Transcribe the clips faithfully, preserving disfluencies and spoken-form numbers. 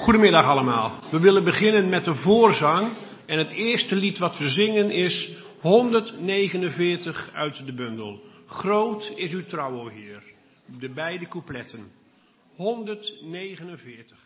Goedemiddag allemaal. We willen beginnen met de voorzang. En het eerste lied wat we zingen is honderdnegenenveertig uit de bundel. Groot is uw trouw, o Heer. De beide coupletten. honderdnegenenveertig.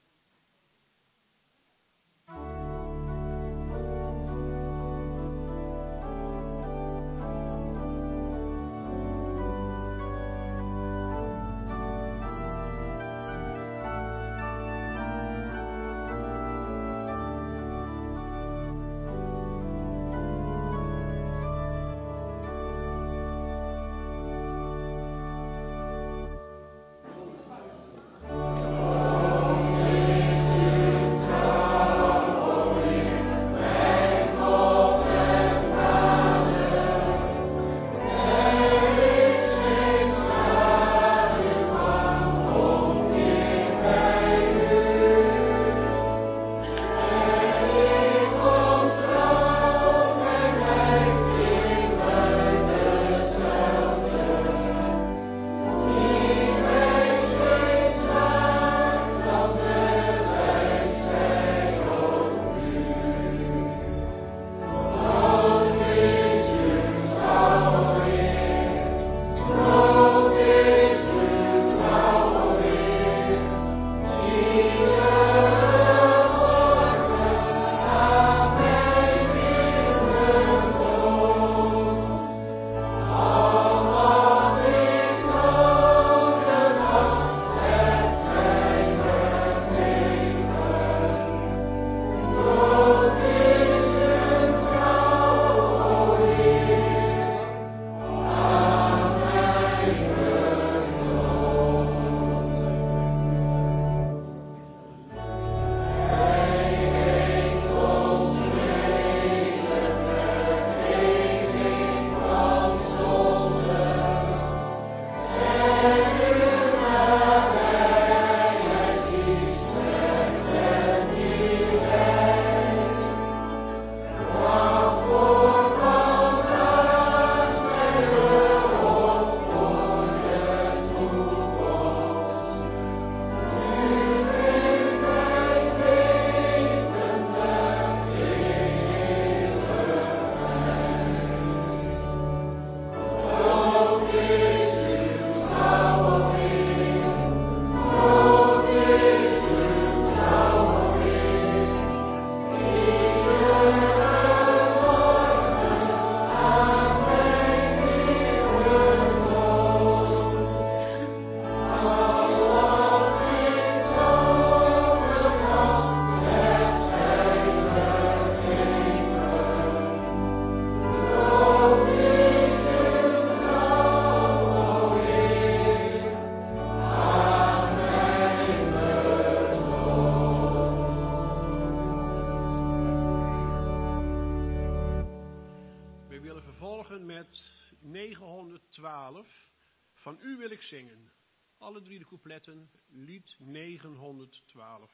negenhonderdtwaalf. Van u wil ik zingen. Alle drie de coupletten, lied negenhonderdtwaalf.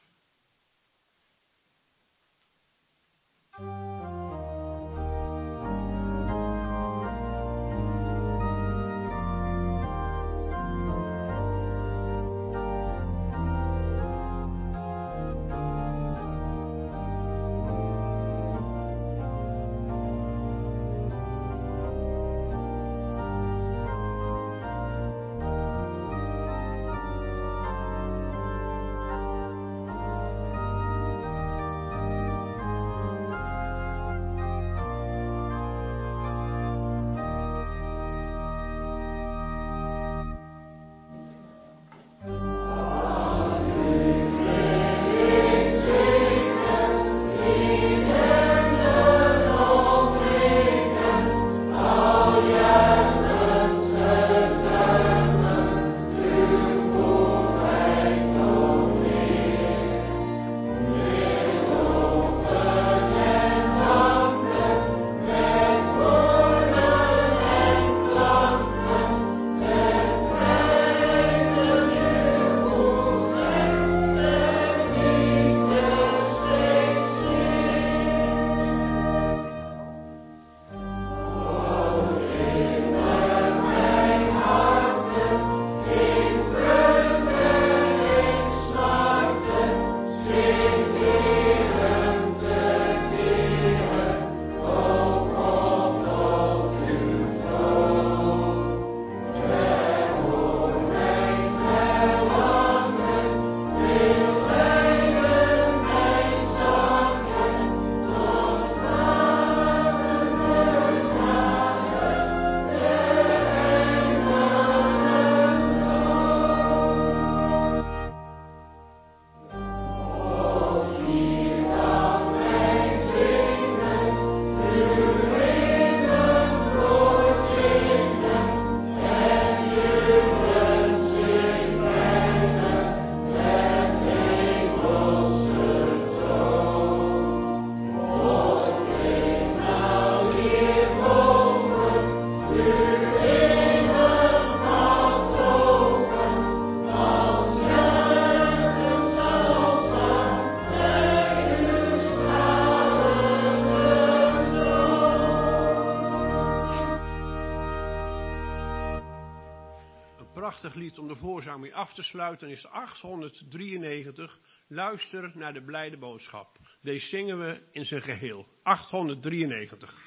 prachtig lied om de voorzang mee af te sluiten is achthonderddrieënnegentig. Luister naar de blijde boodschap. Deze zingen we in zijn geheel. achthonderddrieënnegentig.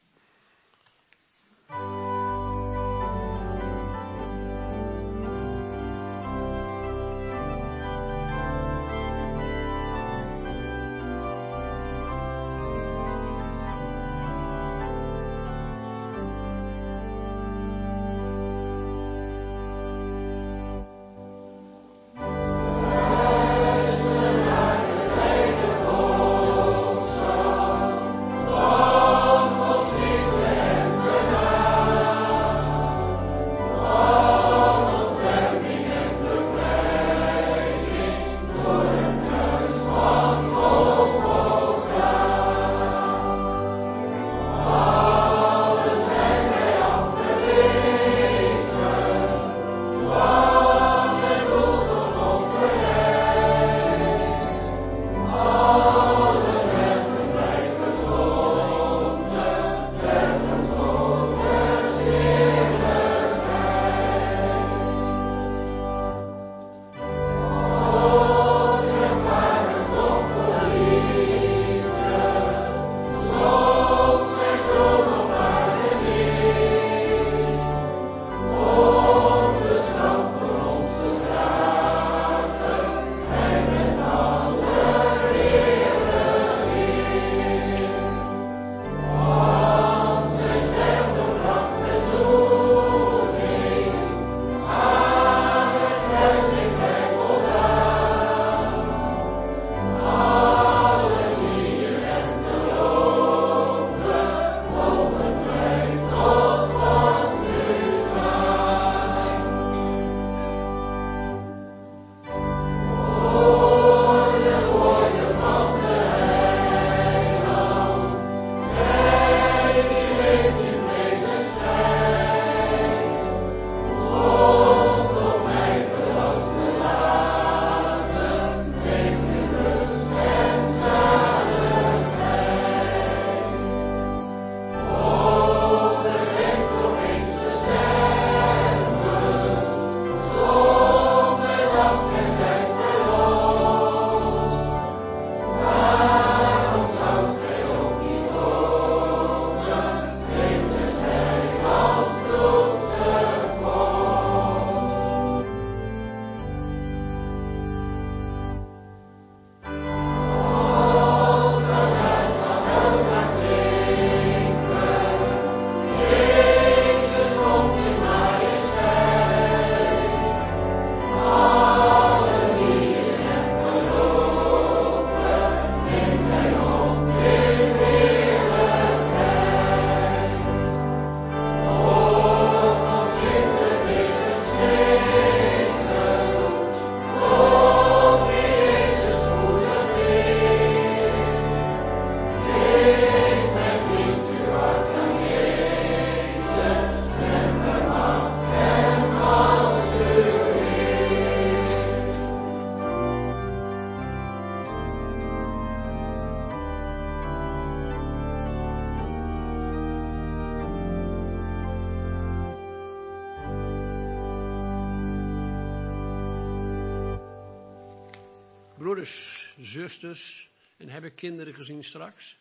Broeders, zusters, en heb ik kinderen gezien straks?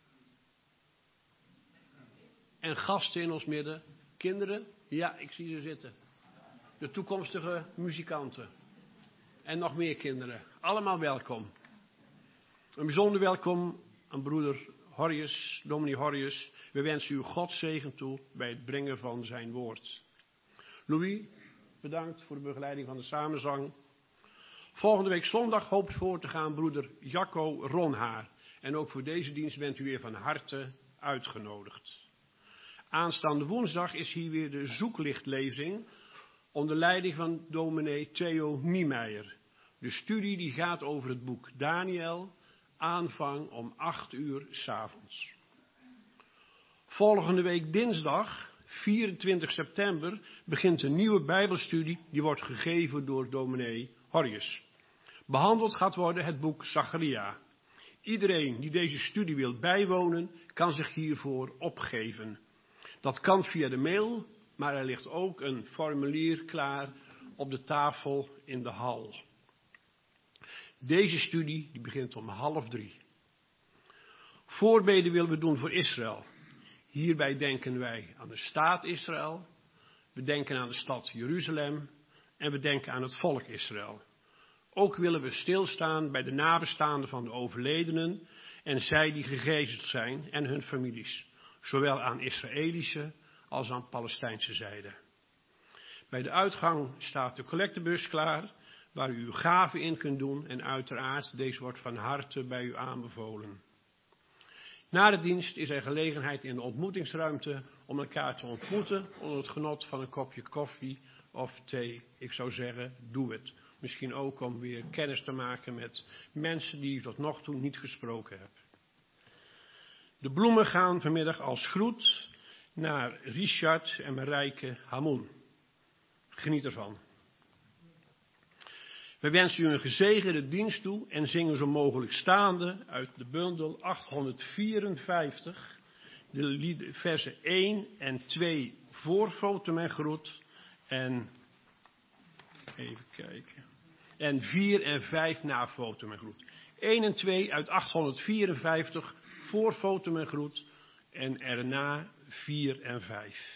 En gasten in ons midden. Kinderen? Ja, ik zie ze zitten. De toekomstige muzikanten. En nog meer kinderen. Allemaal welkom. Een bijzonder welkom aan broeder Horrius, dominee Horrius. We wensen u Gods zegen toe bij het brengen van zijn woord. Louis, bedankt voor de begeleiding van de samenzang. Volgende week zondag hoopt voor te gaan broeder Jacco Ronhaar. En ook voor deze dienst bent u weer van harte uitgenodigd. Aanstaande woensdag is hier weer de zoeklichtlezing onder leiding van dominee Theo Niemeyer. De studie die gaat over het boek Daniel, aanvang om acht uur 's avonds. Volgende week dinsdag, vierentwintig september, begint een nieuwe bijbelstudie die wordt gegeven door dominee Horrius. Behandeld gaat worden het boek Zacharia. Iedereen die deze studie wil bijwonen, kan zich hiervoor opgeven. Dat kan via de mail, maar er ligt ook een formulier klaar op de tafel in de hal. Deze studie die begint om half drie. Voorbeden willen we doen voor Israël. Hierbij denken wij aan de staat Israël. We denken aan de stad Jeruzalem. En we denken aan het volk Israël. Ook willen we stilstaan bij de nabestaanden van de overledenen en zij die gegezeld zijn en hun families. Zowel aan Israëlische als aan Palestijnse zijde. Bij de uitgang staat de collectebus klaar, waar u uw gaven in kunt doen en uiteraard, deze wordt van harte bij u aanbevolen. Na de dienst is er gelegenheid in de ontmoetingsruimte om elkaar te ontmoeten onder het genot van een kopje koffie of thee. Ik zou zeggen, doe het. Misschien ook om weer kennis te maken met mensen die u tot nog toe niet gesproken hebt. De bloemen gaan vanmiddag als groet naar Richard en Marijke Hamoen. Geniet ervan. We wensen u een gezegende dienst toe en zingen zo mogelijk staande uit de bundel achthonderdvierenvijftig, de lied, versen één en twee voor Fotum en Groet en, even kijken, en vier en vijf na Fotum en Groet. één en twee uit achthonderdvierenvijftig voor Fotum en Groet en erna vier en vijf.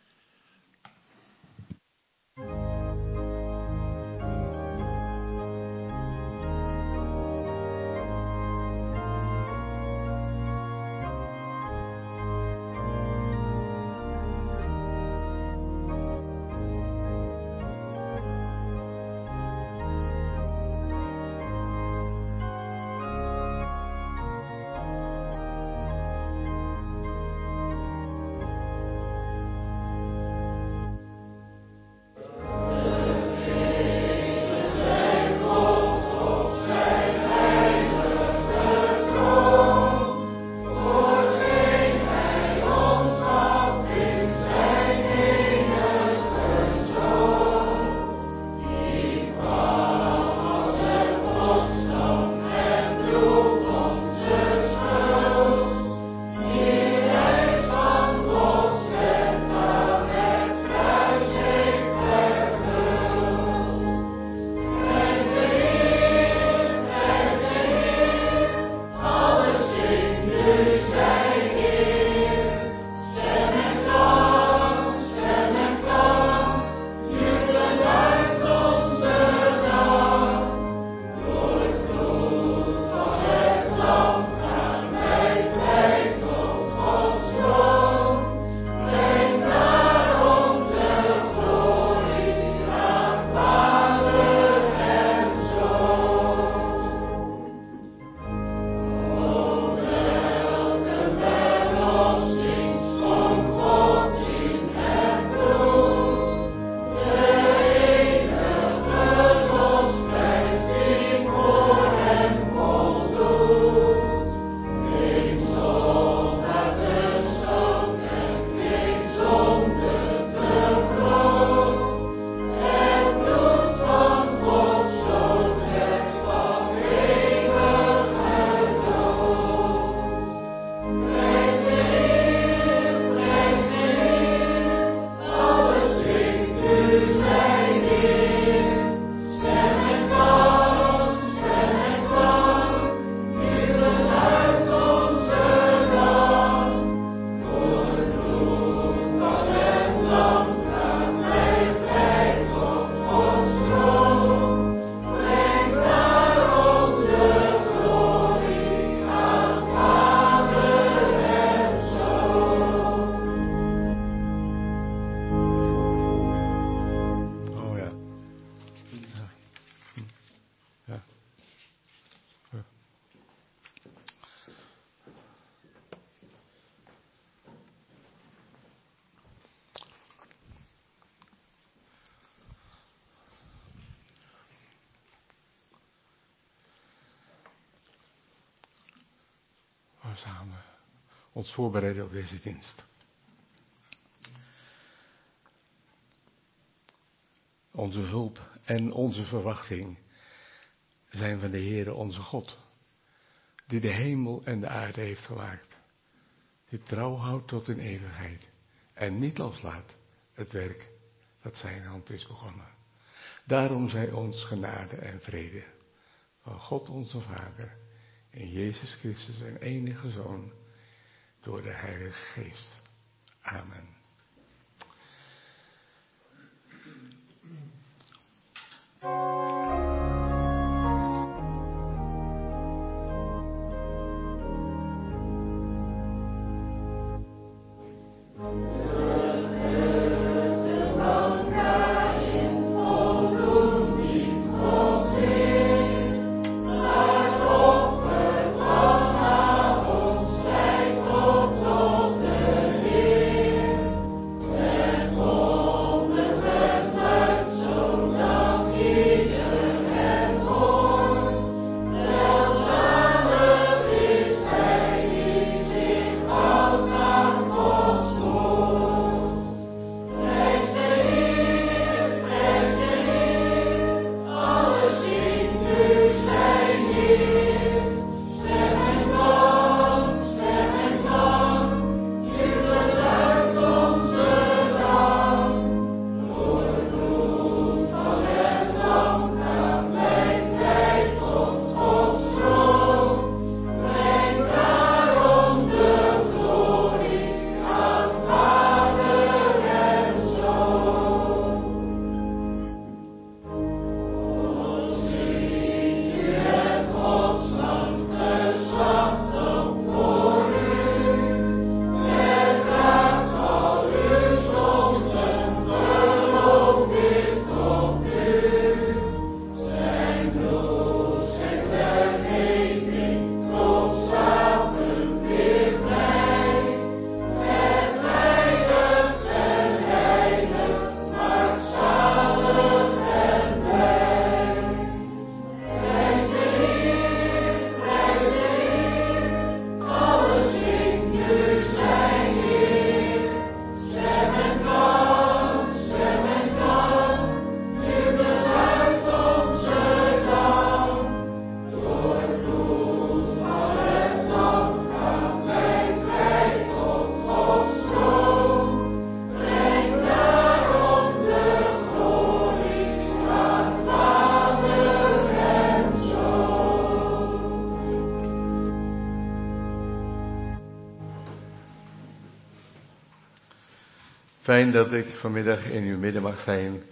Samen ons voorbereiden op deze dienst. Onze hulp en onze verwachting zijn van de Heere onze God, die de hemel en de aarde heeft gemaakt, die trouw houdt tot in eeuwigheid en niet loslaat het werk dat zijn hand is begonnen. Daarom zij ons genade en vrede van God onze Vader in Jezus Christus zijn enige Zoon door de Heilige Geest. Amen. Fijn dat ik vanmiddag in uw midden mag zijn.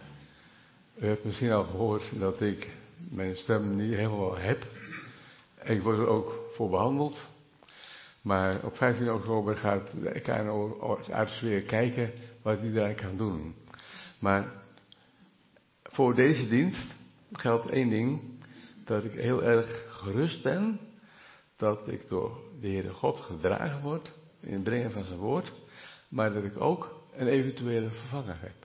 U hebt misschien al gehoord dat ik mijn stem niet helemaal heb. Ik word er ook voor behandeld. Maar op vijftien oktober gaat de K N O-arts weer kijken wat hij daaraan kan doen. Maar voor deze dienst geldt één ding. Dat ik heel erg gerust ben. Dat ik door de Heere God gedragen word in het brengen van zijn woord. Maar dat ik ook een eventuele vervanger heb.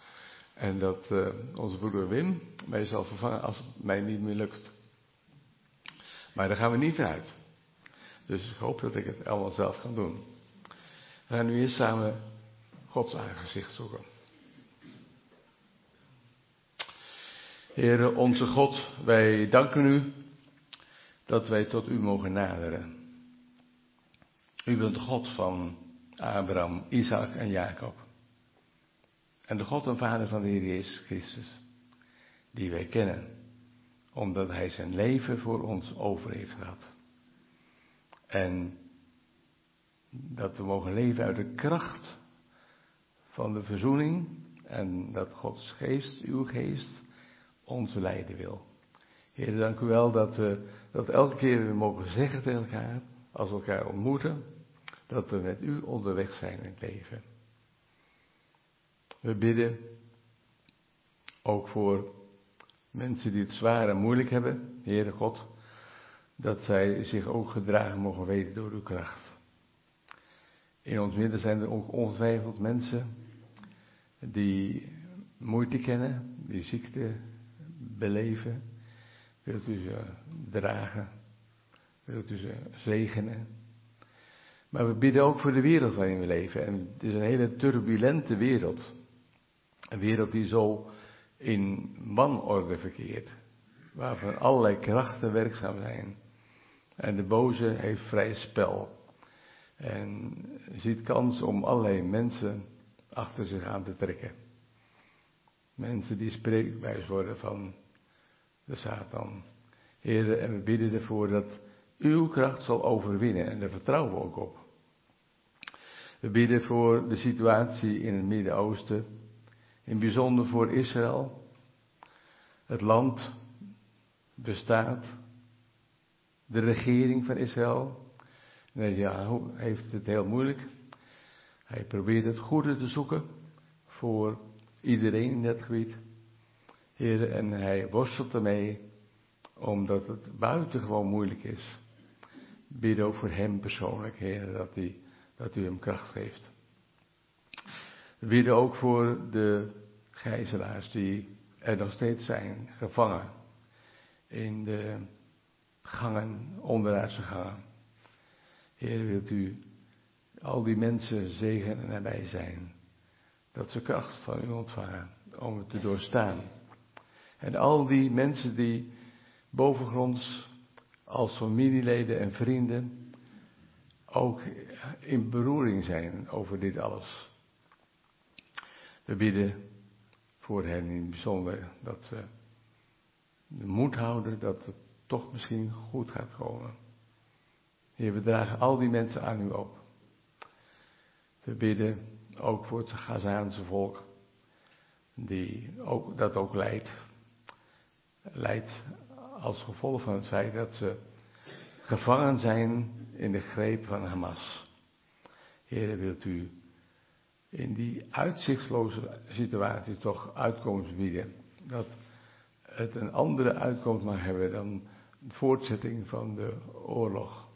En dat uh, onze broeder Wim mij zal vervangen als het mij niet meer lukt. Maar daar gaan we niet vanuit. Dus ik hoop dat ik het allemaal zelf kan doen. We gaan nu eerst samen Gods aangezicht zoeken. Heere onze God, wij danken u dat wij tot u mogen naderen. U bent de God van Abraham, Isaac en Jacob. En de God en Vader van de Heer Jezus Christus, die wij kennen, omdat hij zijn leven voor ons over heeft gehad. En dat we mogen leven uit de kracht van de verzoening en dat Gods geest, uw geest, ons leiden wil. Heer, dank u wel dat we dat elke keer weer mogen zeggen tegen elkaar, als we elkaar ontmoeten, dat we met u onderweg zijn in het leven. We bidden ook voor mensen die het zwaar en moeilijk hebben, Heere God, dat zij zich ook gedragen mogen weten door uw kracht. In ons midden zijn er ook ongetwijfeld mensen die moeite kennen, die ziekte beleven. Wilt u ze dragen, wilt u ze zegenen. Maar we bidden ook voor de wereld waarin we leven. En het is een hele turbulente wereld. Een wereld die zo in wanorde verkeert. Waarvan allerlei krachten werkzaam zijn. En de boze heeft vrij spel. En ziet kans om allerlei mensen achter zich aan te trekken. Mensen die spreekbuis worden van de Satan. Heer, en we bidden ervoor dat uw kracht zal overwinnen. En daar vertrouwen we ook op. We bidden voor de situatie in het Midden-Oosten. In het bijzonder voor Israël. Het land bestaat. De regering van Israël. Netanyahu heeft het heel moeilijk. Hij probeert het goede te zoeken voor iedereen in dat gebied. Heer, en hij worstelt ermee, omdat het buitengewoon moeilijk is. Bid ook voor hem persoonlijk, Heer, dat, hij, dat u hem kracht geeft. We bidden ook voor de gijzelaars die er nog steeds zijn, gevangen in de gangen, onderaardse gangen. Heer, wilt u al die mensen zegen en nabij zijn, dat ze kracht van u ontvangen om het te doorstaan. En al die mensen die bovengronds als familieleden en vrienden ook in beroering zijn over dit alles. We bidden voor hen in het bijzonder dat ze de moed houden dat het toch misschien goed gaat komen. Heer, we dragen al die mensen aan u op. We bidden ook voor het Gazaanse volk, die ook, dat ook lijdt. Lijdt als gevolg van het feit dat ze gevangen zijn in de greep van Hamas. Heer, wilt u in die uitzichtloze situatie toch uitkomst bieden. Dat het een andere uitkomst mag hebben dan de voortzetting van de oorlog.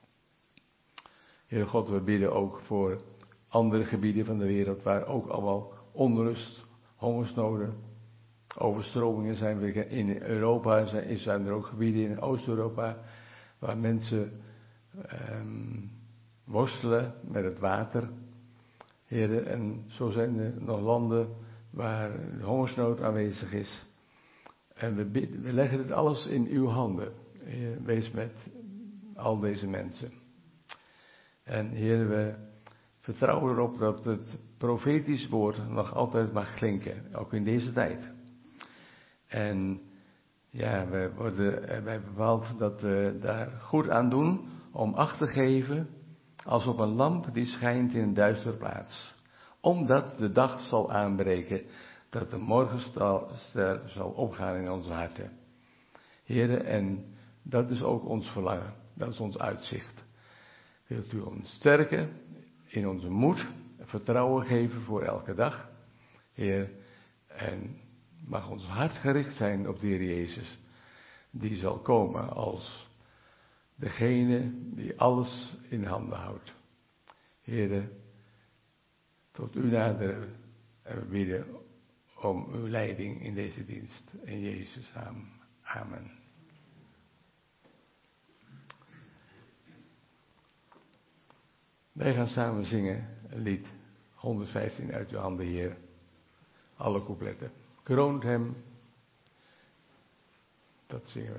Heer God, we bidden ook voor andere gebieden van de wereld waar ook allemaal onrust, hongersnoden, overstromingen zijn. We in Europa zijn, zijn er ook gebieden in Oost-Europa waar mensen um, worstelen met het water. Heer, en zo zijn er nog landen waar de hongersnood aanwezig is. En we, bidden, we leggen het alles in uw handen. Heer, wees met al deze mensen. En Heer, we vertrouwen erop dat het profetisch woord nog altijd mag klinken, ook in deze tijd. En ja, we worden erbij bepaald dat we daar goed aan doen om acht te geven als op een lamp die schijnt in een duistere plaats. Omdat de dag zal aanbreken dat de morgenster zal opgaan in onze harten. Heren, en dat is ook ons verlangen, dat is ons uitzicht. Wilt u ons sterken in onze moed, vertrouwen geven voor elke dag. Heer, en mag ons hart gericht zijn op de Heer Jezus, die zal komen als degene die alles in handen houdt. Heer, tot u naderen en we bidden om uw leiding in deze dienst. In Jezus' naam. Amen. Wij gaan samen zingen een lied honderdvijftien uit uw handen, Heer. Alle coupletten. Kroont hem. Dat zingen we.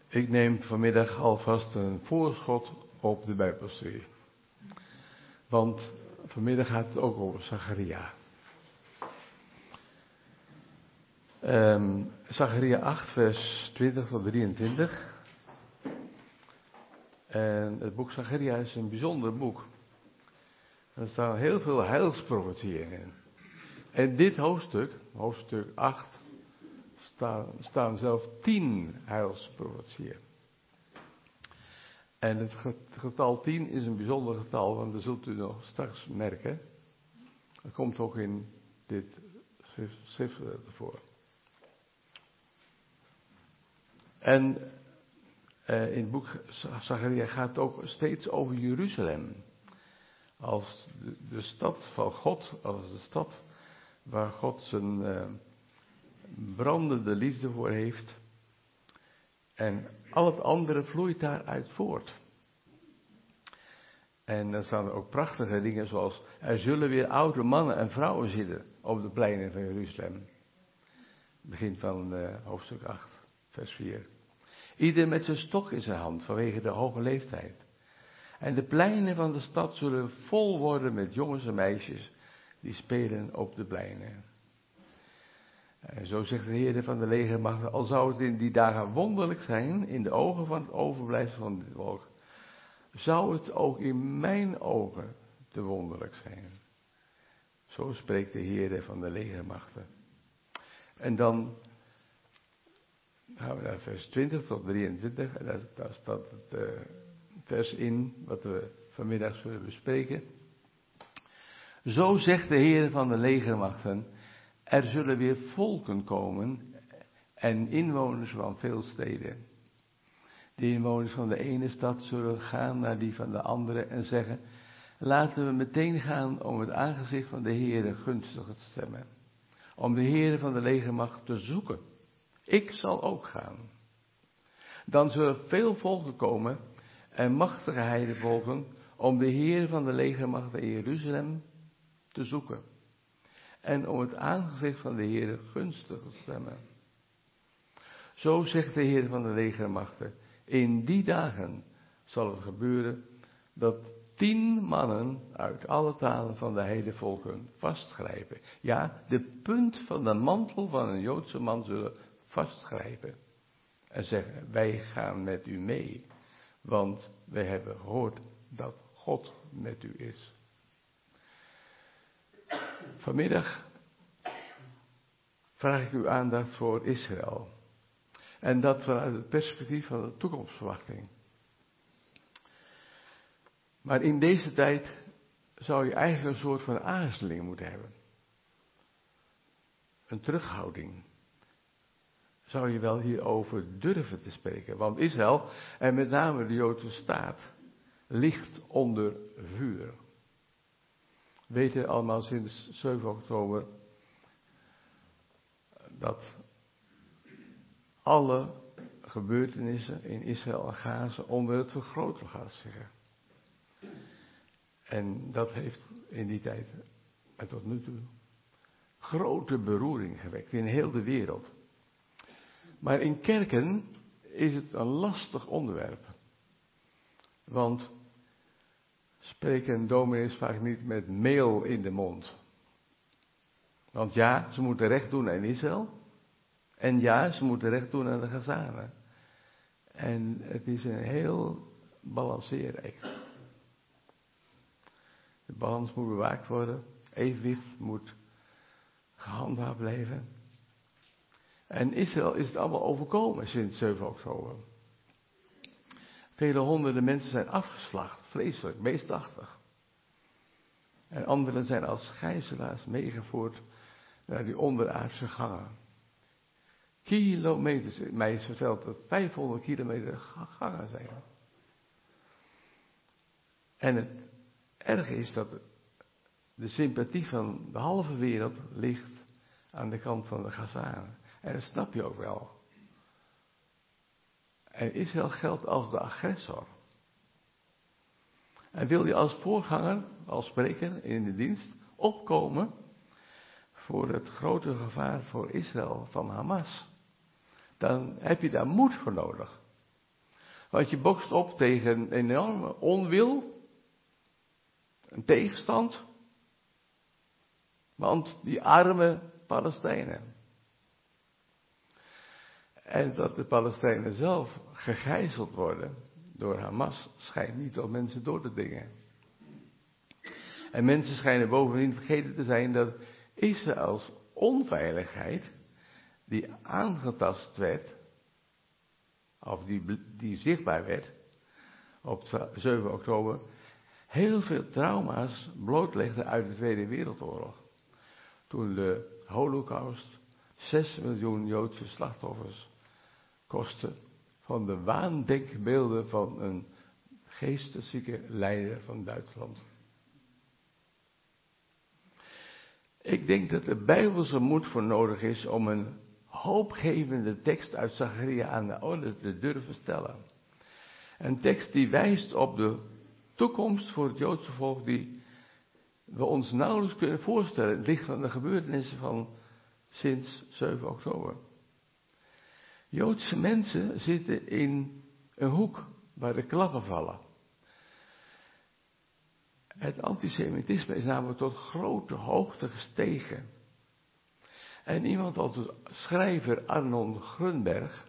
Ik neem vanmiddag alvast een voorschot op de Bijbelstudie. Want vanmiddag gaat het ook over Zacharia. Um, Zacharia acht, vers twintig tot drieëntwintig. En het boek Zacharia is een bijzonder boek. Er staan heel veel heilsprofetieën in. En dit hoofdstuk, hoofdstuk acht, staan, staan zelfs tien heilsprofetieën. En het getal tien is een bijzonder getal, want dat zult u nog straks merken. Dat komt ook in dit schrift voor. En uh, in het boek Zacharia gaat het ook steeds over Jeruzalem. Als de, de stad van God, als de stad waar God zijn uh, brandende liefde voor heeft. En al het andere vloeit daaruit voort. En dan staan er ook prachtige dingen zoals, er zullen weer oude mannen en vrouwen zitten op de pleinen van Jeruzalem. Begin van uh, hoofdstuk acht, vers vier. Ieder met zijn stok in zijn hand vanwege de hoge leeftijd. En de pleinen van de stad zullen vol worden met jongens en meisjes die spelen op de pleinen. En zo zegt de Heer van de legermachten, al zou het in die dagen wonderlijk zijn in de ogen van het overblijfsel van dit volk, zou het ook in mijn ogen te wonderlijk zijn. Zo spreekt de Heer van de legermachten. En dan gaan we naar vers twintig tot drieëntwintig. En daar, daar staat het uh, vers in wat we vanmiddag zullen bespreken. Zo zegt de Heer van de legermachten, er zullen weer volken komen en inwoners van veel steden. De inwoners van de ene stad zullen gaan naar die van de andere en zeggen, laten we meteen gaan om het aangezicht van de Heere gunstig te stemmen. Om de Heere van de legermacht te zoeken. Ik zal ook gaan. Dan zullen veel volken komen en machtige heidevolken om de Heere van de legermacht in Jeruzalem te zoeken. En om het aangezicht van de Heere gunstig te stemmen. Zo zegt de Heer van de legermachten. In die dagen zal het gebeuren dat tien mannen uit alle talen van de heidevolken vastgrijpen. Ja, de punt van de mantel van een Joodse man zullen vastgrijpen. En zeggen, wij gaan met u mee. Want wij hebben gehoord dat God met u is. Vanmiddag vraag ik uw aandacht voor Israël. En dat vanuit het perspectief van de toekomstverwachting. Maar in deze tijd zou je eigenlijk een soort van aarzeling moeten hebben. Een terughouding. Zou je wel hierover durven te spreken. Want Israël, en met name de Joodse staat, ligt onder vuur. We weten allemaal sinds zeven oktober dat alle gebeurtenissen in Israël en Gaza onder het vergrootglas liggen. En dat heeft in die tijd en tot nu toe grote beroering gewekt in heel de wereld. Maar in kerken is het een lastig onderwerp. Want spreken dominees vaak niet met meel in de mond. Want ja, ze moeten recht doen aan Israël. En ja, ze moeten recht doen aan de Gazanen. En het is een heel balanceeract. De balans moet bewaakt worden. Evenwicht moet gehandhaafd blijven. En Israël is het allemaal overkomen sinds zeven oktober. Vele honderden mensen zijn afgeslacht. Vreselijk, meestachtig. En anderen zijn als gijzelaars meegevoerd naar die onderaardse gangen. Kilometers, mij is verteld dat vijfhonderd kilometer gangen zijn. En het erge is dat de sympathie van de halve wereld ligt aan de kant van de Gazanen. En dat snap je ook wel. En Israël geldt als de agressor. En wil je als voorganger, als spreker in de dienst, opkomen voor het grote gevaar voor Israël van Hamas, dan heb je daar moed voor nodig. Want je bokst op tegen een enorme onwil, een tegenstand. Want die arme Palestijnen. En dat de Palestijnen zelf gegijzeld worden door Hamas schijnt niet op mensen door te dingen. En mensen schijnen bovendien vergeten te zijn dat Israëls onveiligheid, die aangetast werd, of die, die zichtbaar werd, op zeven oktober, heel veel trauma's blootlegde uit de Tweede Wereldoorlog. Toen de Holocaust zes miljoen Joodse slachtoffers kostte van de waandenkbeelden van een geesteszieke leider van Duitsland. Ik denk dat er bijbelse moed voor nodig is om een hoopgevende tekst uit Zacharia aan de orde te durven stellen. Een tekst die wijst op de toekomst voor het Joodse volk die we ons nauwelijks kunnen voorstellen. Het licht van de gebeurtenissen van sinds zeven oktober. Joodse mensen zitten in een hoek waar de klappen vallen. Het antisemitisme is namelijk tot grote hoogte gestegen. En iemand als de schrijver Arnon Grunberg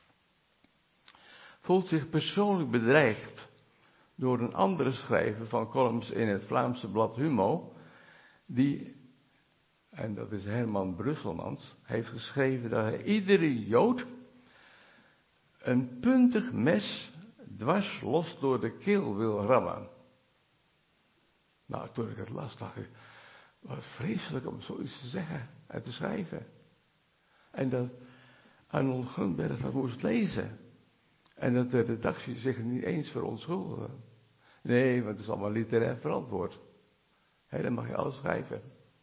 voelt zich persoonlijk bedreigd door een andere schrijver van columns in het Vlaamse blad Humo, die, en dat is Herman Brusselmans, heeft geschreven dat hij iedere Jood een puntig mes dwars los door de keel wil rammen. Nou, toen ik het las, dacht ik, wat vreselijk om zoiets te zeggen en te schrijven. En dat Arnold Grunberg dat moest lezen. En dat de redactie zich er niet eens verontschuldigde. Nee, want het is allemaal literair verantwoord. He, dan mag je alles schrijven.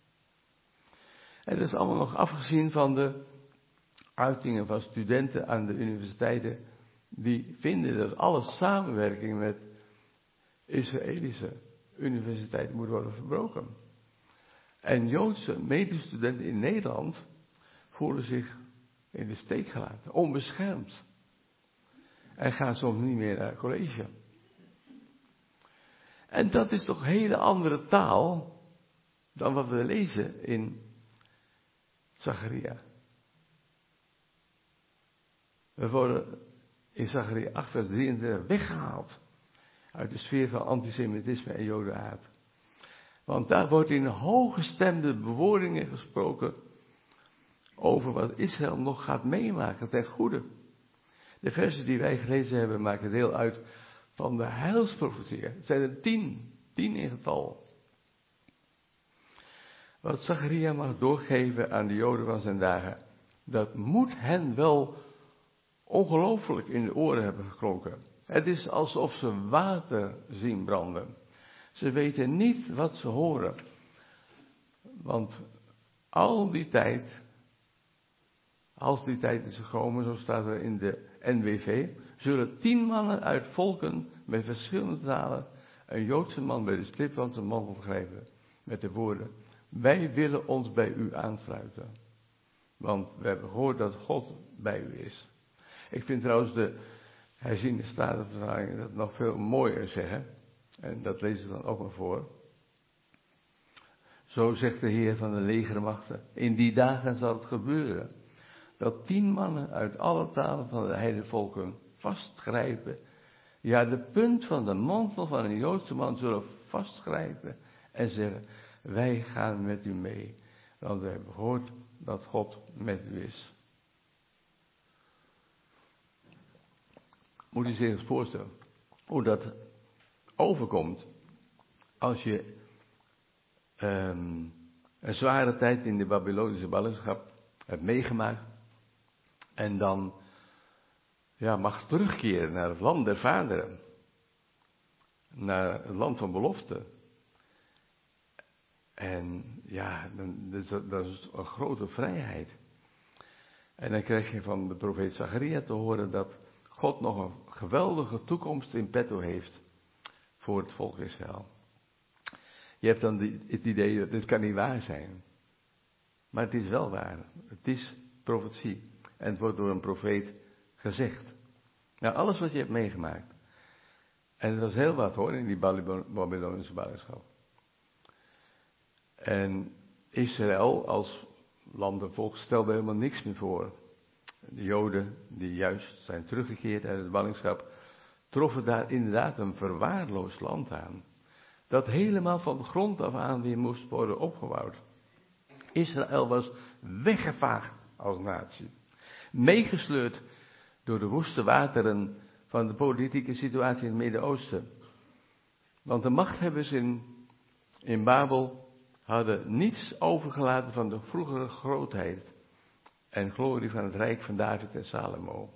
En dat is allemaal nog afgezien van de uitingen van studenten aan de universiteiten, die vinden dat alle samenwerking met Israëlische universiteiten moet worden verbroken. En Joodse medestudenten in Nederland voelen zich in de steek gelaten, onbeschermd. En gaan soms niet meer naar college. En dat is toch een hele andere taal dan wat we lezen in Zacharia. We worden in Zacharia acht vers drieëntwintig weggehaald uit de sfeer van antisemitisme en jodenhaat. Want daar wordt in hooggestemde bewoordingen gesproken over wat Israël nog gaat meemaken ten goede. De versen die wij gelezen hebben maken deel uit van de heilsprofetieën. Het zijn er tien, tien in getal. Wat Zacharia mag doorgeven aan de Joden van zijn dagen, dat moet hen wel ongelooflijk in de oren hebben geklonken. Het is alsof ze water zien branden. Ze weten niet wat ze horen. Want al die tijd, als die tijd is gekomen, zo staat er in de N W V, zullen tien mannen uit volken met verschillende talen een Joodse man bij de stip van zijn mantel grijpen met de woorden: wij willen ons bij u aansluiten. Want we hebben gehoord dat God bij u is. Ik vind trouwens de herziende statenvertaling dat nog veel mooier zeggen. En dat lees ik dan ook maar voor. Zo zegt de Heer van de legermachten: in die dagen zal het gebeuren dat tien mannen uit alle talen van de heidenvolken vastgrijpen. Ja, de punt van de mantel van een Joodse man zullen vastgrijpen en zeggen: wij gaan met u mee. Want we hebben gehoord dat God met u is. Moet u zich eens voorstellen hoe dat overkomt als je um, een zware tijd in de Babylonische ballingschap hebt meegemaakt en dan ja, mag terugkeren naar het land der vaderen, naar het land van belofte. En ja, dan, dat, is, dat is een grote vrijheid. En dan krijg je van de profeet Zacharia te horen dat God nog een geweldige toekomst in petto heeft voor het volk Israël. Je hebt dan die, het idee dat dit kan niet waar zijn. Maar het is wel waar. Het is profetie. En het wordt door een profeet gezegd. Nou, alles wat je hebt meegemaakt. En het was heel wat hoor, in die Babylonische ballingschap. En Israël als land en volk stelde helemaal niks meer voor. De Joden, die juist zijn teruggekeerd uit de ballingschap, troffen daar inderdaad een verwaarloosd land aan. Dat helemaal van de grond af aan weer moest worden opgebouwd. Israël was weggevaagd als natie. Meegesleurd door de woeste wateren van de politieke situatie in het Midden-Oosten. Want de machthebbers in, in Babel hadden niets overgelaten van de vroegere grootheid en glorie van het rijk van David en Salomo.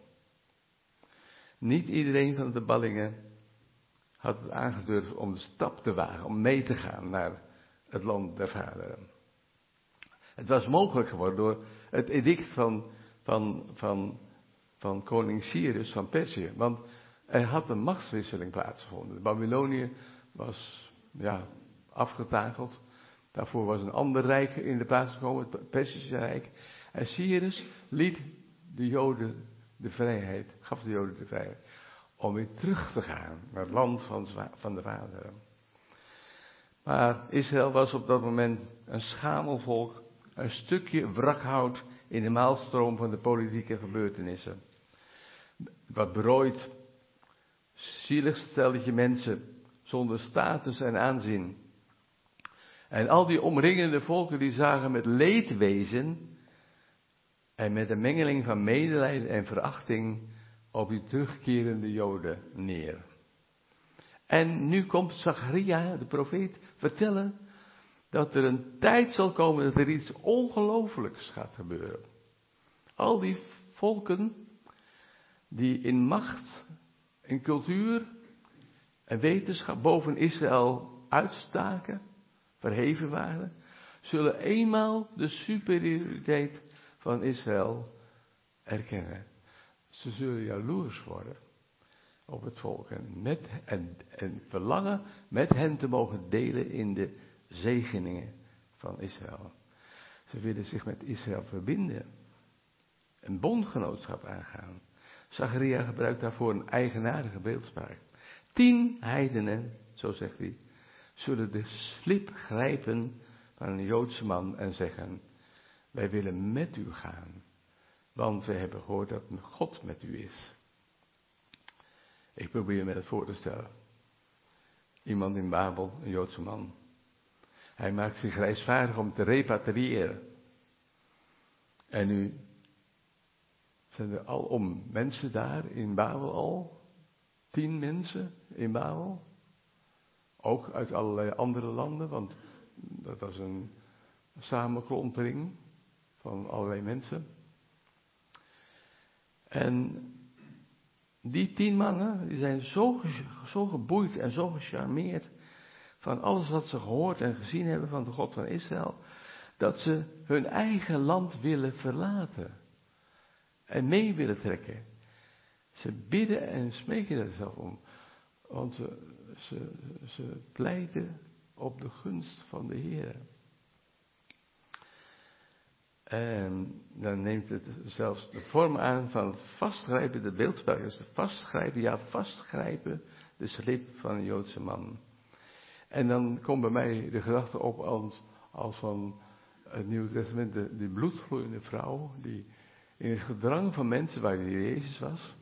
Niet iedereen van de ballingen had het aangedurfd om de stap te wagen, om mee te gaan naar het land der vaderen. Het was mogelijk geworden door het edict van, van, van, van koning Cyrus van Perzië. Want er had een machtswisseling plaatsgevonden. Babylonië was ja, afgetakeld. Daarvoor was een ander rijk in de plaats gekomen, het Perzische Rijk. En Cyrus liet de Joden de vrijheid, gaf de Joden de vrijheid, om weer terug te gaan naar het land van, van de vaderen. Maar Israël was op dat moment een schamelvolk, een stukje wrakhout in de maalstroom van de politieke gebeurtenissen. Wat berooid, zielig stelletje mensen, zonder status en aanzien. En al die omringende volken die zagen met leedwezen en met een mengeling van medelijden en verachting op die terugkerende Joden neer. En nu komt Zacharia, de profeet, vertellen dat er een tijd zal komen dat er iets ongelooflijks gaat gebeuren. Al die volken die in macht, in cultuur en wetenschap boven Israël uitstaken, verheven waren, zullen eenmaal de superioriteit van Israël erkennen. Ze zullen jaloers worden op het volk en, met, en, en verlangen met hen te mogen delen in de zegeningen van Israël. Ze willen zich met Israël verbinden, een bondgenootschap aangaan. Zacharia gebruikt daarvoor een eigenaardige beeldspraak. Tien heidenen, zo zegt hij, zullen de slip grijpen van een Joodse man en zeggen: wij willen met u gaan, want we hebben gehoord dat God met u is. Ik probeer me dat voor te stellen. Iemand in Babel, een Joodse man. Hij maakt zich reisvaardig om te repatriëren. En nu zijn er alom mensen daar in Babel al. Tien mensen in Babel. Ook uit allerlei andere landen, want dat was een samenklontering van allerlei mensen. En die tien mannen, die zijn zo, zo geboeid en zo gecharmeerd van alles wat ze gehoord en gezien hebben van de God van Israël, dat ze hun eigen land willen verlaten en mee willen trekken. Ze bidden en smeken er zelf om, want ze, ze, ze pleiten op de gunst van de Heer. En dan neemt het zelfs de vorm aan van het vastgrijpen, de beeldspel, dus het vastgrijpen, ja vastgrijpen, de slip van een Joodse man. En dan komt bij mij de gedachte op als, als van het Nieuwe Testament, de, die bloedvloeiende vrouw, die in het gedrang van mensen waar die Jezus was,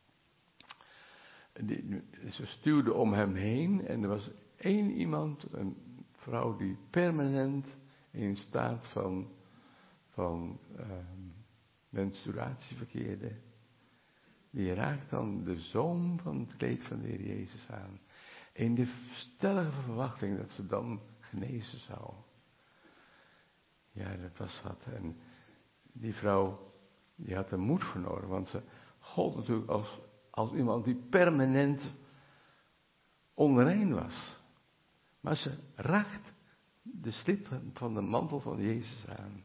die, ze stuwde om hem heen en er was één iemand, een vrouw die permanent in staat van van uh, menstruatie verkeerde, die raakt dan de zoom van het kleed van de Heer Jezus aan, in de stellige verwachting dat ze dan genezen zou. Ja, dat was wat. En die vrouw, die had er moed voor nodig, want ze gold natuurlijk als, als iemand die permanent onrein was. Maar ze raakt de slip van de mantel van Jezus aan.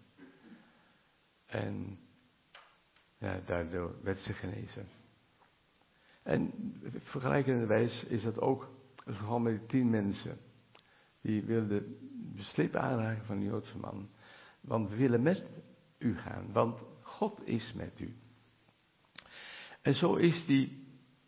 En ja, daardoor werd ze genezen. En vergelijkende wijze is dat ook het geval met die tien mensen. Die wilden de slip aanraken van de Joodse man. Want we willen met u gaan, want God is met u. En zo is die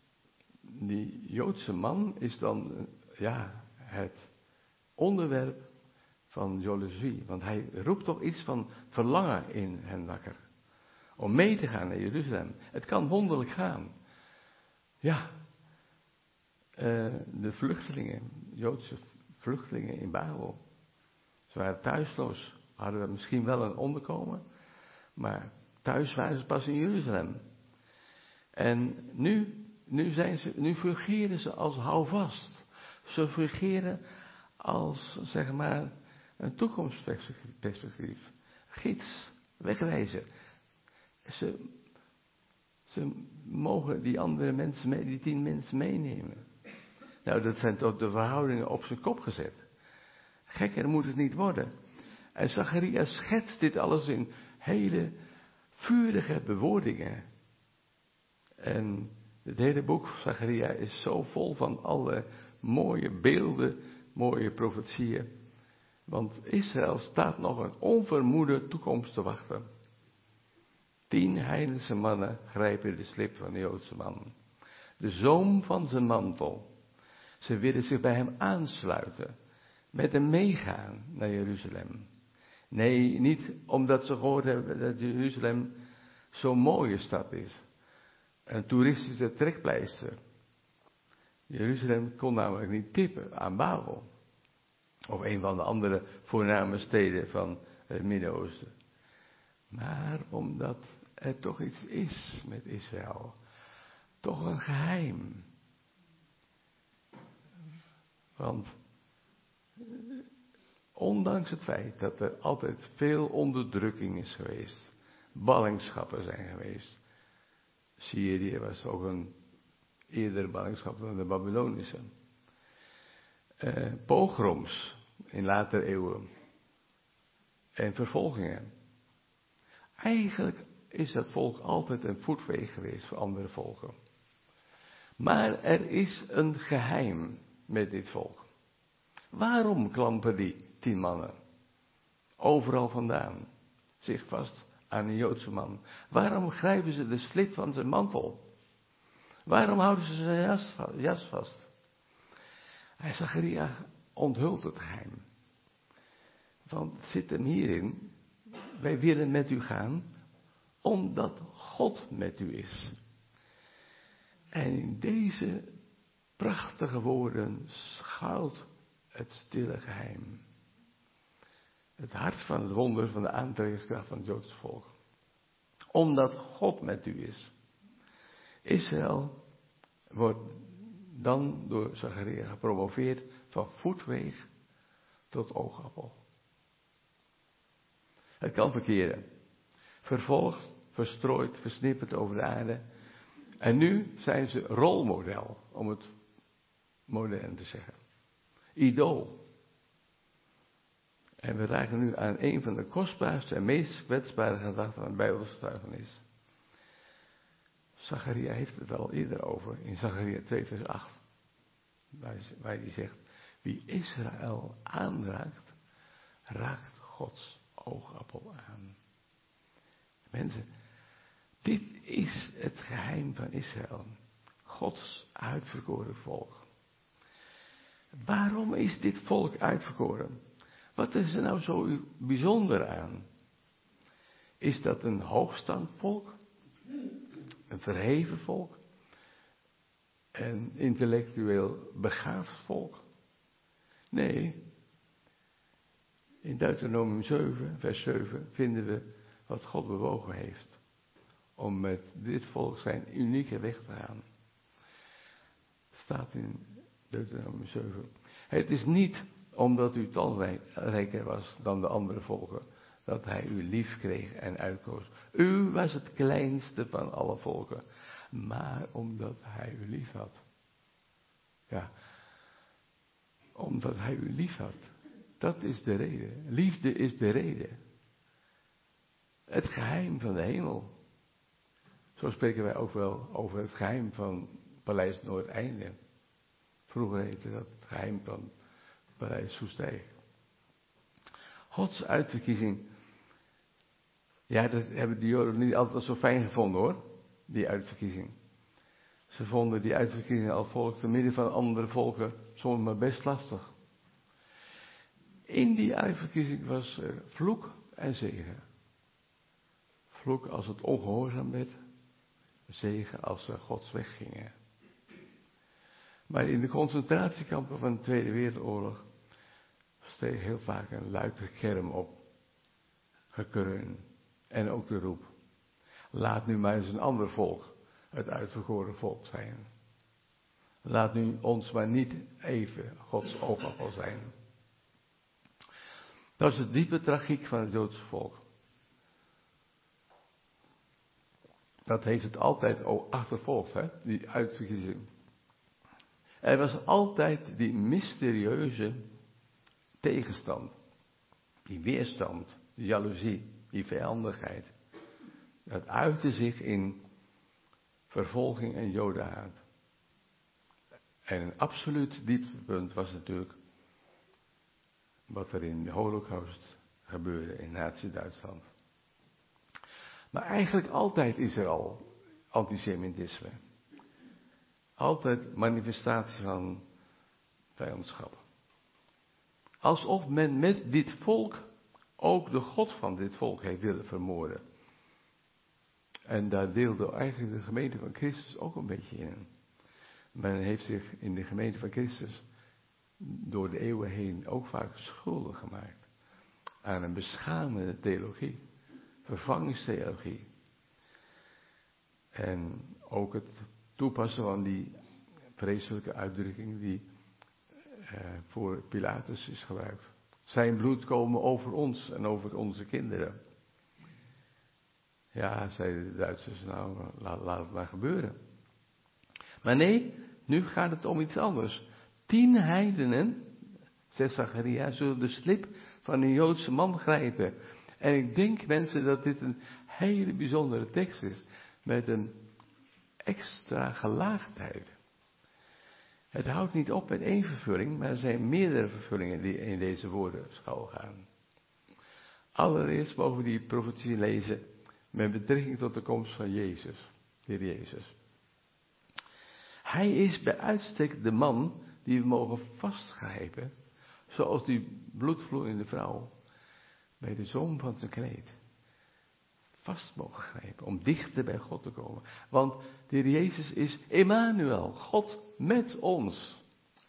die Joodse man is dan ja, het onderwerp van jaloezie. Want hij roept toch iets van verlangen in hen wakker. Om mee te gaan naar Jeruzalem. Het kan wonderlijk gaan. Ja, uh, de vluchtelingen, Joodse vluchtelingen in Babel. Ze waren thuisloos. Hadden we misschien wel een onderkomen. Maar thuis waren ze pas in Jeruzalem. En nu, nu, zijn ze, nu fungeren ze als houvast. Ze fungeren als, zeg maar, een toekomstperspectief. Gids, wegwijzer. Ze, ze mogen die andere mensen, mee, die tien mensen meenemen. Nou, dat zijn toch de verhoudingen op zijn kop gezet. Gekker moet het niet worden. En Zacharia schetst dit alles in hele vurige bewoordingen. En het hele boek Zacharia is zo vol van alle mooie beelden, mooie profetieën. Want Israël staat nog een onvermoede toekomst te wachten. Tien heidense mannen grijpen de slip van de Joodse man. De zoom van zijn mantel. Ze willen zich bij hem aansluiten. Met hem meegaan naar Jeruzalem. Nee, niet omdat ze gehoord hebben dat Jeruzalem zo'n mooie stad is. Een toeristische trekpleister. Jeruzalem kon namelijk niet tippen aan Babel. Of een van de andere voorname steden van het Midden-Oosten. Maar omdat er toch iets is met Israël. Toch een geheim. Want ondanks het feit dat er altijd veel onderdrukking is geweest. Ballingschappen zijn geweest. Syrië was ook een eerdere ballingschap dan de Babylonische. Uh, pogroms in latere eeuwen. En vervolgingen. Eigenlijk is dat volk altijd een voetveeg geweest voor andere volken. Maar er is een geheim met dit volk. Waarom klampen die tien mannen overal vandaan zich vast aan een Joodse man? Waarom grijpen ze de slit van zijn mantel? Waarom houden ze zijn jas, jas vast? Hij Zacharia onthult het geheim. Want het zit hem hierin. Wij willen met u gaan, omdat God met u is. En in deze prachtige woorden schuilt het stille geheim. Het hart van het wonder van de aantrekkingskracht van het Joodse volk. Omdat God met u is. Israël wordt dan door Zacharia gepromoveerd van voetweeg tot oogappel. Het kan verkeren. Vervolgd, verstrooid, versnipperd over de aarde. En nu zijn ze rolmodel, om het modern te zeggen. Idool. En we raken nu aan een van de kostbaarste en meest kwetsbare gedachten van het Bijbelgetuigenis. Zacharia heeft het al eerder over, in Zacharia twee vers acht. Waar hij zegt, wie Israël aanraakt, raakt Gods oogappel aan. Mensen, dit is het geheim van Israël. Gods uitverkoren volk. Waarom is dit volk uitverkoren? Wat is er nou zo bijzonder aan? Is dat een hoogstaand volk? Een verheven volk? Een intellectueel begaafd volk? Nee. In Deuteronomium zeven, vers zeven, vinden we wat God bewogen heeft. Om met dit volk zijn unieke weg te gaan. Het staat in Deuteronomium zeven. Het is niet omdat u talrijker was dan de andere volken, dat hij u lief kreeg en uitkoos. U was het kleinste van alle volken, maar omdat hij u lief had. Ja, omdat hij u lief had. Dat is de reden. Liefde is de reden. Het geheim van de hemel. Zo spreken wij ook wel over het geheim van Paleis Noordeinde. Vroeger heette dat het geheim van Paleis Soestdijk. Gods uitverkiezing. Ja, dat hebben de Joden niet altijd zo fijn gevonden hoor. Die uitverkiezing. Ze Ze vonden die uitverkiezing als volk te midden van andere volken soms maar best lastig. In die uitverkiezing was er vloek en zegen. Vloek als het ongehoorzaam werd, zegen als ze Gods weg gingen. Maar in de concentratiekampen van de Tweede Wereldoorlog steeg heel vaak een luid gekerm op, gekreun en ook de roep: laat nu maar eens een ander volk het uitverkoren volk zijn. Laat nu ons maar niet even Gods oogappel zijn. Dat is de diepe tragiek van het Joodse volk. Dat heeft het altijd achtervolgd, hè, die uitverkiezing. Er was altijd die mysterieuze tegenstand, die weerstand, die jaloezie, die vijandigheid. Dat uitte zich in vervolging en jodenhaat. En een absoluut dieptepunt was natuurlijk wat er in de Holocaust gebeurde in Nazi-Duitsland. Maar eigenlijk altijd is er al antisemitisme. Altijd manifestatie van vijandschap. Alsof men met dit volk ook de God van dit volk heeft willen vermoorden. En daar deelde eigenlijk de gemeente van Christus ook een beetje in. Men heeft zich in de gemeente van Christus door de eeuwen heen ook vaak schuldig gemaakt aan een beschamende theologie, vervangingstheologie. En ook het toepassen van die vreselijke uitdrukking die eh, voor Pilatus is gebruikt. Zijn bloed komen over ons en over onze kinderen. Ja, zeiden de Duitsers, nou laat, laat het maar gebeuren. Maar nee, nu gaat het om iets anders. Tien heidenen, zegt Zacharia, zullen de slip van een Joodse man grijpen. En ik denk, mensen, dat dit een hele bijzondere tekst is. Met een extra gelaagdheid. Het houdt niet op met één vervulling, maar er zijn meerdere vervullingen die in deze woorden schuilgaan. Allereerst mogen we die profetie lezen met betrekking tot de komst van Jezus, de Heer Jezus. Hij is bij uitstek de man die we mogen vastgrijpen, zoals die bloedvloeiende vrouw bij de zoom van zijn kleed. Vast mogen grijpen, om dichter bij God te komen. Want de Heer Jezus is Emmanuel, God met ons.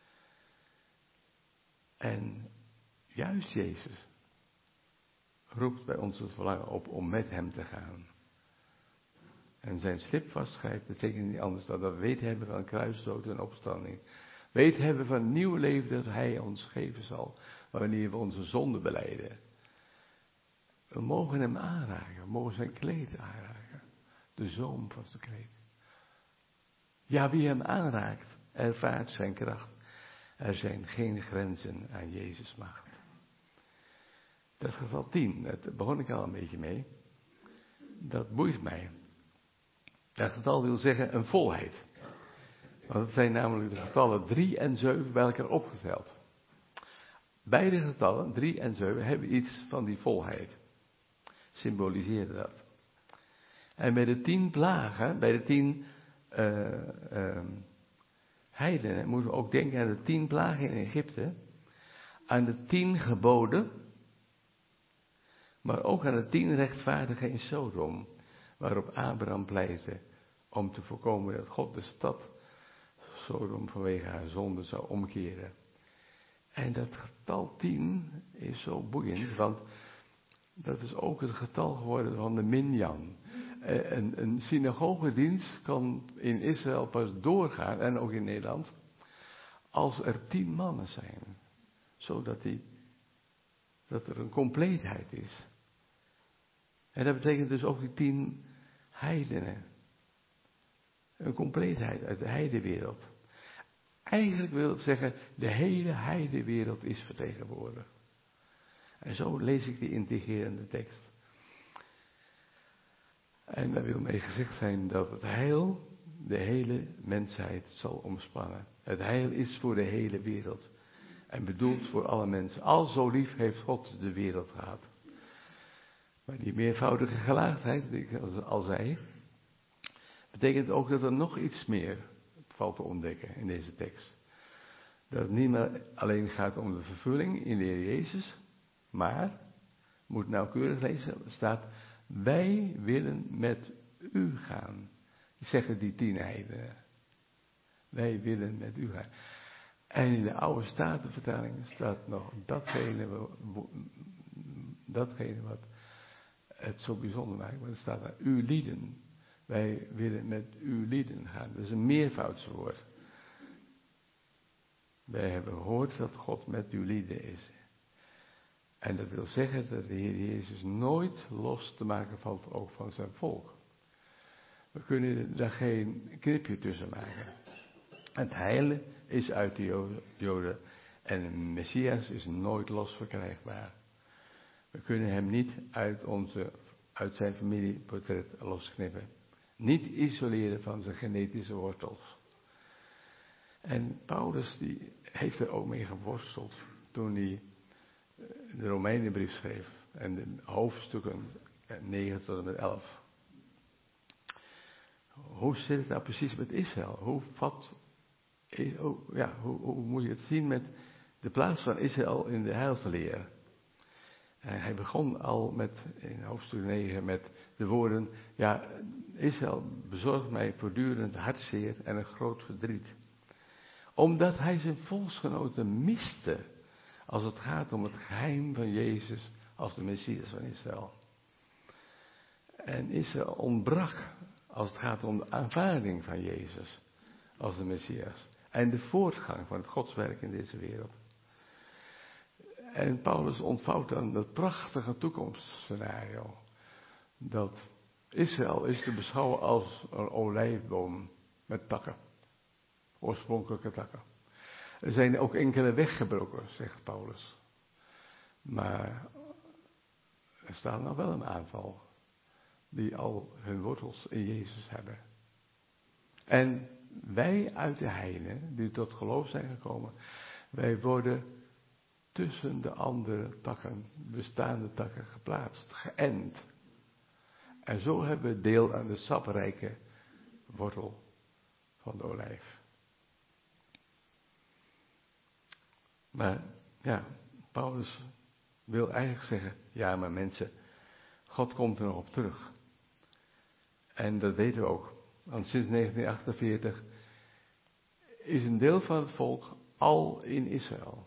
En juist Jezus roept bij ons het verlangen op om met hem te gaan. En zijn slip vastgrijpt betekent niet anders dan dat we weet hebben van kruisdood en opstanding. Weet hebben van nieuw leven dat hij ons geven zal, wanneer we onze zonde belijden. We mogen hem aanraken, we mogen zijn kleed aanraken. De zoom van zijn kleed. Ja, wie hem aanraakt, ervaart zijn kracht. Er zijn geen grenzen aan Jezus' macht. Dat getal tien, daar begon ik al een beetje mee. Dat boeit mij. Dat getal wil zeggen een volheid. Want het zijn namelijk de getallen drie en zeven bij elkaar opgeteld. Beide getallen, drie en zeven, hebben iets van die volheid. Symboliseert dat. En bij de tien plagen, bij de tien uh, uh, heidenen, moeten we ook denken aan de tien plagen in Egypte. Aan de tien geboden. Maar ook aan de tien rechtvaardigen in Sodom. Waarop Abraham pleitte om te voorkomen dat God de stad Sodom vanwege haar zonde zou omkeren. En dat getal tien is zo boeiend, want dat is ook het getal geworden van de minyan. Een, een synagogedienst kan in Israël pas doorgaan, en ook in Nederland, als er tien mannen zijn. Zodat die, dat er een compleetheid is. En dat betekent dus ook die tien heidenen. Een compleetheid uit de heidenwereld. Eigenlijk wil het zeggen, de hele heidenwereld is vertegenwoordigd. En zo lees ik die integrerende tekst. En daar wil mee gezegd zijn dat het heil de hele mensheid zal omspannen. Het heil is voor de hele wereld. En bedoeld voor alle mensen. Al zo lief heeft God de wereld gehad. Maar die meervoudige gelaagdheid, die ik al zei, betekent ook dat er nog iets meer valt te ontdekken in deze tekst. Dat het niet meer alleen gaat om de vervulling in de Heer Jezus, maar, moet nauwkeurig lezen, er staat, wij willen met u gaan. Zeggen die tien heidenen. Wij willen met u gaan. En in de oude Statenvertaling staat nog datgene, datgene wat het zo bijzonder maakt. Want er staat daar, uw lieden. Wij willen met uw lieden gaan. Dat is een meervoudswoord. Wij hebben gehoord dat God met uw lieden is. En dat wil zeggen dat de Heer Jezus nooit los te maken valt ook van zijn volk. We kunnen daar geen knipje tussen maken. Het heil is uit de Joden en de Messias is nooit los verkrijgbaar. We kunnen hem niet uit, onze, uit zijn familieportret losknippen. Niet isoleren van zijn genetische wortels. En Paulus die heeft er ook mee geworsteld toen hij de Romeinenbrief schreef en de hoofdstukken negen tot en met elf. Hoe zit het nou precies met Israël? Hoe, vat, hoe, ja, hoe, hoe moet je het zien met de plaats van Israël in de heilsleer? En hij begon al met, in hoofdstuk negen met de woorden, ja, Israël bezorgt mij voortdurend hartzeer en een groot verdriet. Omdat hij zijn volksgenoten miste als het gaat om het geheim van Jezus als de Messias van Israël. En Israël ontbrak als het gaat om de aanvaarding van Jezus als de Messias. En de voortgang van het godswerk in deze wereld. En Paulus ontvouwt dan dat prachtige toekomstscenario. Dat Israël is te beschouwen als een olijfboom met takken. Oorspronkelijke takken. Er zijn ook enkele weggebroken, zegt Paulus. Maar er staat nog wel een aantal die al hun wortels in Jezus hebben. En wij uit de heidenen, die tot geloof zijn gekomen, wij worden tussen de andere takken, bestaande takken geplaatst, geënt. En zo hebben we deel aan de saprijke wortel van de olijf. Maar ja, Paulus wil eigenlijk zeggen, ja maar mensen, God komt er nog op terug. En dat weten we ook. Want sinds negentien achtenveertig is een deel van het volk al in Israël.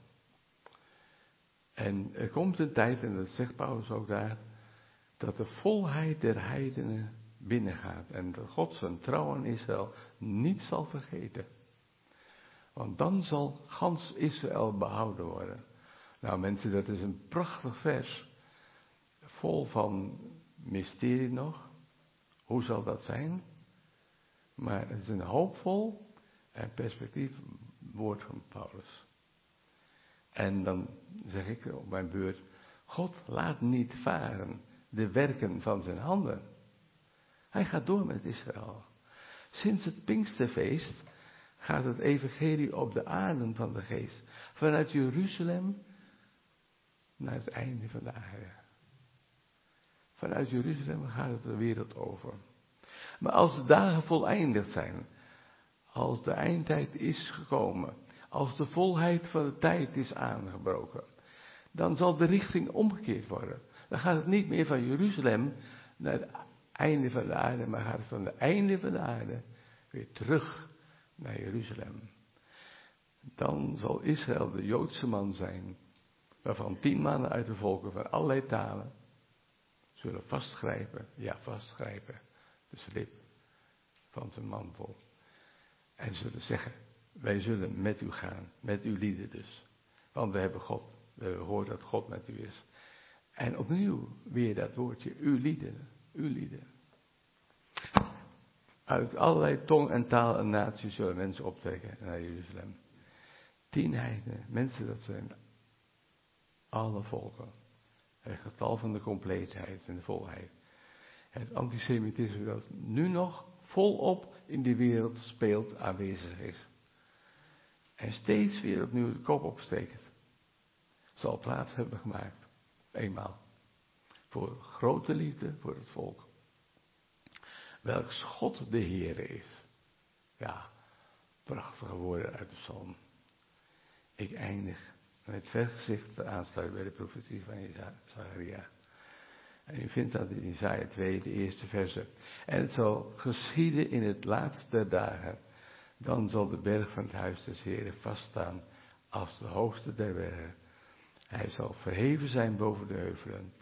En er komt een tijd, en dat zegt Paulus ook daar, dat de volheid der heidenen binnengaat. En dat God zijn trouw aan Israël niet zal vergeten. Want dan zal gans Israël behouden worden. Nou mensen, dat is een prachtig vers. Vol van mysterie nog. Hoe zal dat zijn? Maar het is een hoopvol en perspectief woord van Paulus. En dan zeg ik op mijn beurt, God laat niet varen de werken van zijn handen. Hij gaat door met Israël. Sinds het Pinksterfeest gaat het evangelie op de adem van de geest. Vanuit Jeruzalem naar het einde van de aarde. Vanuit Jeruzalem gaat het de wereld over. Maar als de dagen voleindigd zijn, als de eindtijd is gekomen, als de volheid van de tijd is aangebroken, dan zal de richting omgekeerd worden. Dan gaat het niet meer van Jeruzalem naar het einde van de aarde, maar gaat het van het einde van de aarde weer terug naar Jeruzalem. Dan zal Israël de Joodse man zijn, waarvan tien mannen uit de volken van allerlei talen zullen vastgrijpen, ja vastgrijpen, de slip van zijn mantel. En zullen zeggen, wij zullen met u gaan, met uw lieden dus. Want we hebben God, we hebben gehoord dat God met u is. En opnieuw weer dat woordje, uw lieden, uw lieden. Uit allerlei tong en taal en naties zullen mensen optrekken naar Jeruzalem. Tien heidenen, mensen dat zijn alle volken. Het getal van de compleetheid en de volheid. Het antisemitisme dat nu nog volop in die wereld speelt, aanwezig is. En steeds weer opnieuw de kop opsteekt. Zal plaats hebben gemaakt. Eenmaal. Voor grote liefde voor het volk. Welks God de Heer is. Ja, Prachtige woorden uit de psalm. Ik eindig met vergezicht aansluit bij de profetie van Zacharia. En u vindt dat in Jesaja twee, de eerste verse. En het zal geschieden in het laatste der dagen. Dan zal de berg van het huis des Heren vaststaan als de hoogste der bergen. Hij zal verheven zijn boven de heuvelen.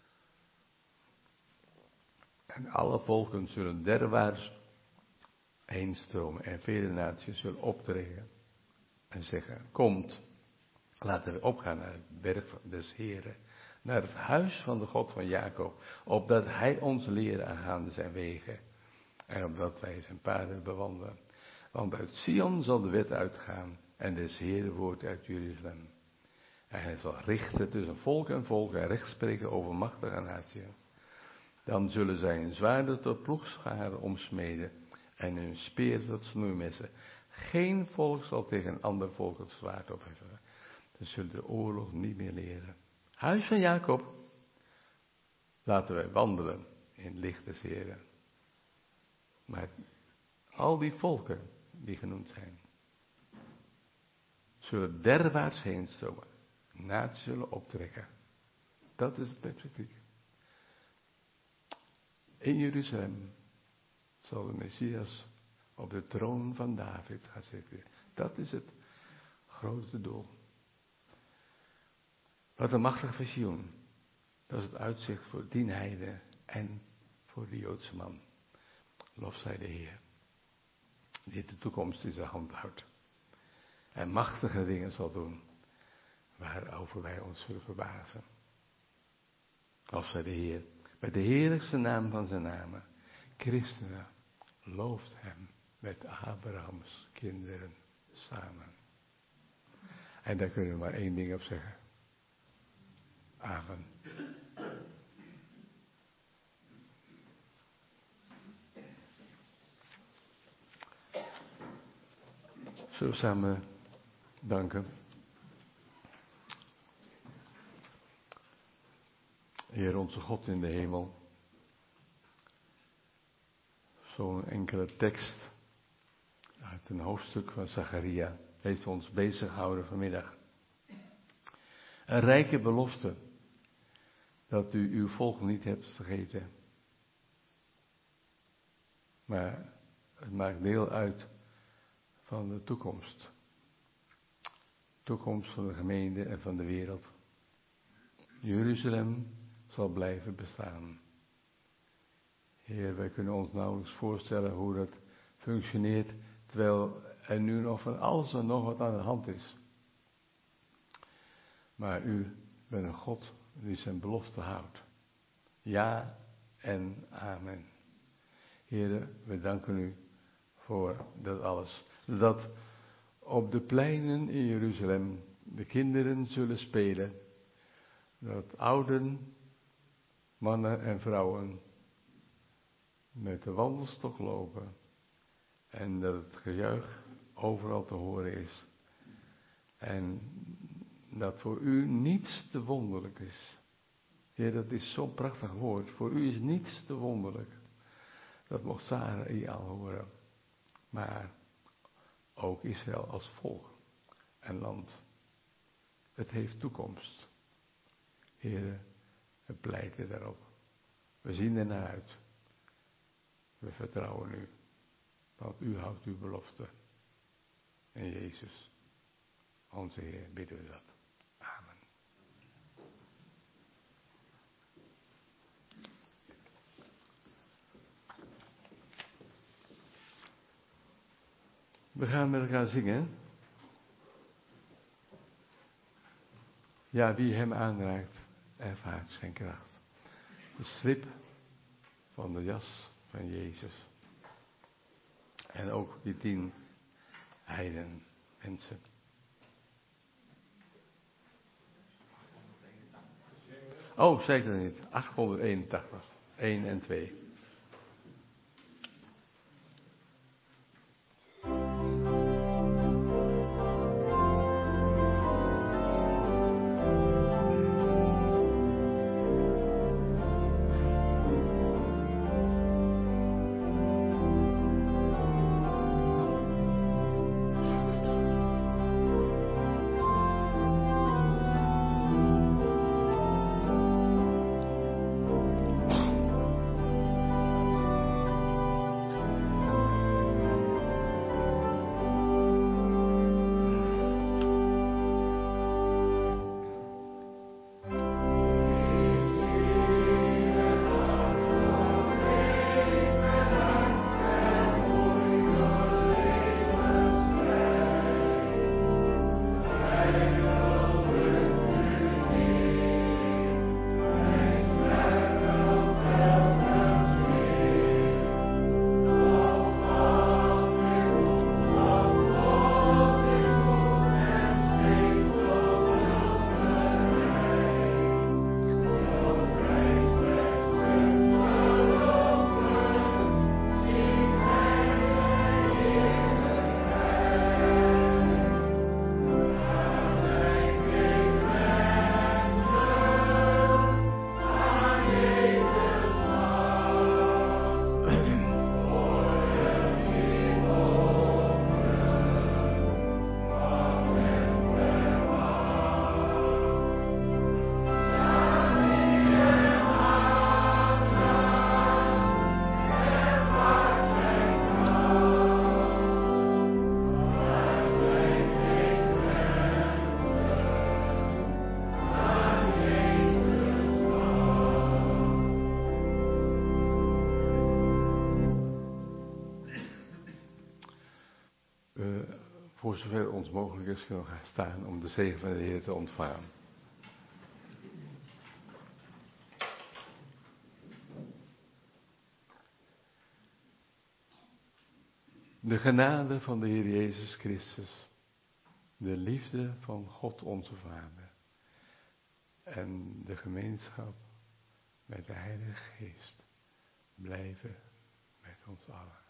En alle volken zullen derwaarts heen stromen. En vele naties zullen optreden. En zeggen, komt, laten we opgaan naar de berg des Heren. Naar het huis van de God van Jacob. Opdat hij ons leren aangaande zijn wegen. En opdat wij zijn paden bewandelen. Want uit Sion zal de wet uitgaan. En des Heren woord uit Jeruzalem. En hij zal richten tussen volk en volk. En recht spreken over machtige naties. Dan zullen zij hun zwaarden tot ploegscharen omsmeden. En hun speer tot snoeimessen. Geen volk zal tegen een ander volk het zwaard opheffen. Ze zullen de oorlog niet meer leren. Huis van Jacob, laten wij wandelen in licht des Heren. Maar al die volken die genoemd zijn, zullen derwaarts heen stromen, naties zullen optrekken. Dat is het perspectief. In Jeruzalem zal de Messias op de troon van David gaan zitten. Dat is het grote doel. Wat een machtig visioen. Dat is het uitzicht voor dien heiden en voor de Joodse man. Lof zij de Heer, die de toekomst in zijn hand houdt. En machtige dingen zal doen, waarover wij ons zullen verbazen. Lof zij de Heer, met de heerlijkste naam van zijn namen. Christenen, looft hem met Abrahams kinderen samen. En daar kunnen we maar één ding op zeggen. Amen. Zullen we samen danken? Heer onze God in de hemel. Zo'n enkele tekst uit een hoofdstuk van Zacharia heeft ons bezig gehouden vanmiddag. Een rijke belofte dat u uw volk niet hebt vergeten. Maar het maakt deel uit van de toekomst. Toekomst van de gemeente en van de wereld. Jeruzalem zal blijven bestaan. Heer, wij kunnen ons nauwelijks voorstellen hoe dat functioneert, terwijl er nu nog van alles en nog wat aan de hand is. Maar u bent een God die zijn belofte houdt. Ja en amen. Heer, we danken u voor dat alles. Dat op de pleinen in Jeruzalem de kinderen zullen spelen. Dat ouden, mannen en vrouwen met de wandelstok lopen. En dat het gejuich overal te horen is. En dat voor u niets te wonderlijk is. Heer, dat is zo'n prachtig woord. Voor u is niets te wonderlijk. Dat mocht Sarai al horen. Maar ook Israël als volk en land. Het heeft toekomst. Heer, we pleiten daarop. We zien er naar uit. We vertrouwen u. Want u houdt uw belofte. En Jezus, onze Heer, bidden we dat. Amen. We gaan met elkaar zingen. Ja, wie hem aanraakt, ervaart zijn kracht. De strip van de jas van Jezus. En ook die tien heiden mensen. Oh, zeker niet. achthonderdeenentachtig. één en twee. uh, voor zover ons mogelijk is kunnen gaan staan om de zegen van de Heer te ontvangen. De genade van de Heer Jezus Christus, de liefde van God onze Vader en de gemeenschap met de Heilige Geest blijven met ons allen.